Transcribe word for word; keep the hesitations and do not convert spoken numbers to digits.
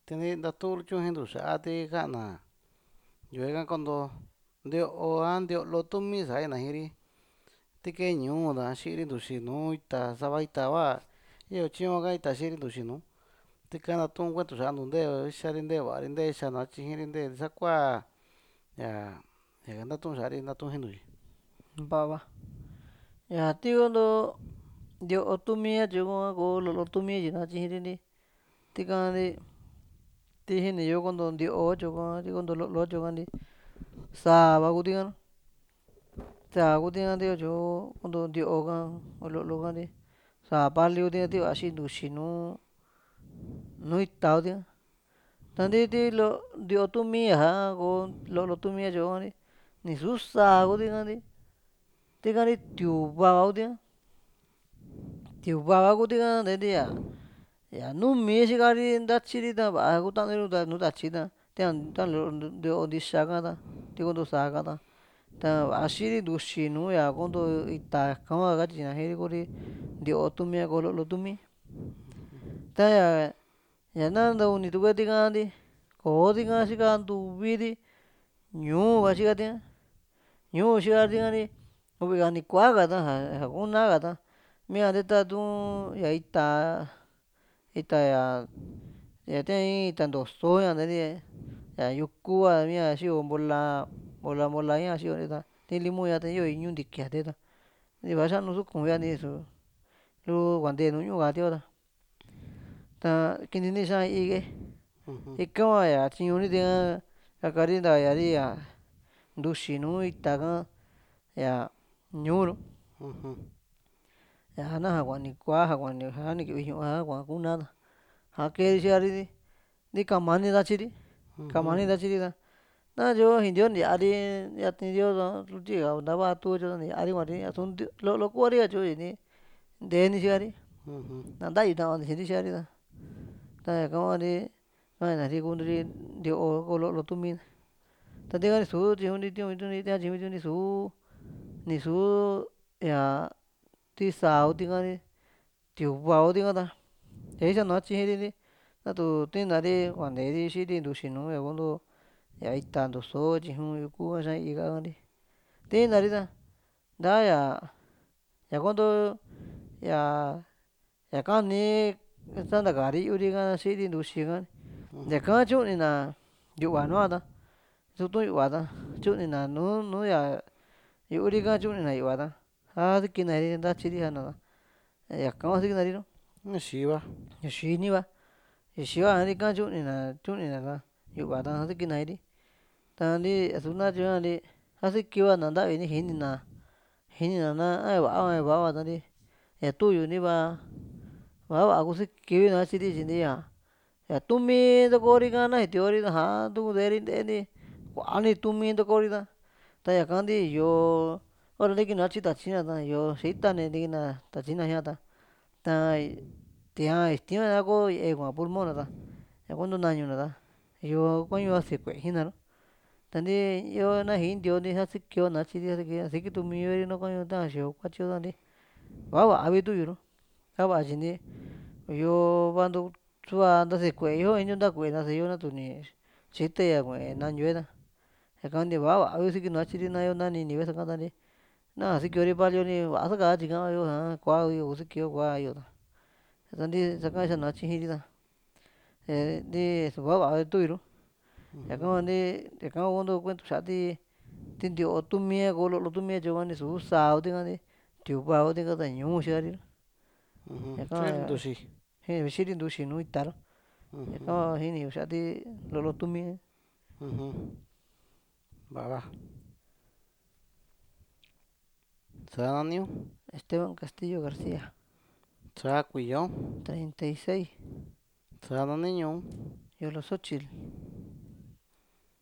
Teni ndatu chujin nduxa'a ti ka'ana yu'uega kondo nde'o a nde'o lo tumi xaina jinri tikeñuu nda xinri nduxi nuu ita sava ita va io chionga ita xinri nduxi nuu tikana tuun kuetu xa'a nunde xanri nde vari nde xana chijinri nde xakua ña ña ntatun xari ntatun jinuyi. Vava ña tikondo nde'o tumi ña ko lolo tumi yinri tikandi tijiniyo kondo nde'o cho'o kondo lolo chokandi sa'ava kutikana sa'a kutikana tikacho kondo nde'oka lolo kandi sa'a pali kutika tiva xii nduxi nuu nuu ita kutika tanti ti nde'o tumi ñaja ko lolo tumi ña chokandi ni xuu sa'a kutikandi tikandi tiuvava kutika tiuvava kutika ntendi ña numii xikari ntatyiri ta va'a kutaniro nuu tatyi ta ta nde'o ndixa kata ti konto sa'a ka ta va'a xinri nduxi nuu ña konto ita ñaka hua katyina jinri Kuri nde'o tumi ko lolo tumi taña ña na ntauni tukue tikandi koo tika xika ntuviti ñu'uva xika tika ñu'u xika tikandi u'vi ka ni kua'ka ta ja kuna ka ta mia tatu'n ña ita ita ña ña tia in ita ntoso ña ntendi ña yuku hua mia xi'o mbola mbola mbola ña xi'onte ta tii limu ña ta yo iñu ntikiate ta va xianu suku yiani su lu kuante nùù ñu'u ka tio ta ta kintini xa'an ike ika hua ña tyiñuritika kakari ntayari ña ntuxi nuu ita ka ña ñu'u ña naja kua ni kua ja ni kivi ñu'u ja kua kuna ta ja keeri xikari ti kamani ntatyiri kamani ntatyiri ta natyo jindio ni yaari yati dio tiika ntava tu tyo ni yaari kuari a'su lolo kuari katyo nini nteeni xikari na ntayu tavanti xikari ta ta ñaka huari ka'na kunturi nde'o ko lolo tumi ta tika ni su tyijunri tiun vituunri tia tyijun vitiunri su nisu ña ti sa'a kutikari tiuva kutika ta ña kisíanu tyijiri a'tu tinari kuanteri xinri ntuxi nuu ña konto ña ita ntoso tyijun yuku ka xa'an ika kanti tinari ta nta'ña ña konto ña ña kani santakari yu'uri ka xinri ntuxi ka ñaka tyunina yu'va nua ta tutu'n yu'va ta tyunina nùù nu ña yu'uri ka tyunina yu'va ta a sikinari ntatyiri sia'na ta ñaka hua sikinari nu ni xiiva ni xii'niva ni xiiva ika tyunina tyunina ta yu'va ta sikinari tanti i'su natyo ñanti a sikiva na ntavi ni jinina jinina na a va'a hua va'a hua tanti ña tu'yu va va'a va'a kusikivi katyiri tyi nti'a ña tumi ntokori ka na sitiori ja'a ntuu nteeri nte'enti kua'ni tumi ntokori ta ta ñakanti iyo ora ntikina tyi tatyi na ta iyo xitani ntikina tatyina jia ta ta ti'a ixti a ko ye'e kuaa pulmon na ta ña konto nañuna ta iyo kua'ñu ase kue'i na nùù tanti yo na jii ntioti a sikio natyiri siki tu'miri nahua kua'ñu tava xio kuatyo santi va'a va'a vi tu'yu nu a va'a tyi nti iyo vantu su'a ntase kue'i yo intyo ntakue naseyo natu ni xite ña kue'e nañue ta ñakanti va'a va'a vi siki natyiri na yo nani ini vece ka tanti naja sikiori valiori va'a saka tyika yo ñaa kua'yo kusikio kua'yo ta santi saka sianu tyijiri ta e nti su va'a va'a tu'yu nu ñaka hua nti ñaka hua konto kuento xa'a ti ti nde'o tumi ko lolo tumi tyokani su sa'a kutikandi tiuva kutika ta ñu'u xikari ñaka xinri ntuxi xinri ntuxi nuu ita nu ñaka hua jiniyu xa'a ti lolo tumi va'a va sa'a naniu Esteban Castillo Garcia sa'a kuiyo treinta y seis sa'a nani ñuu Yoloxochitl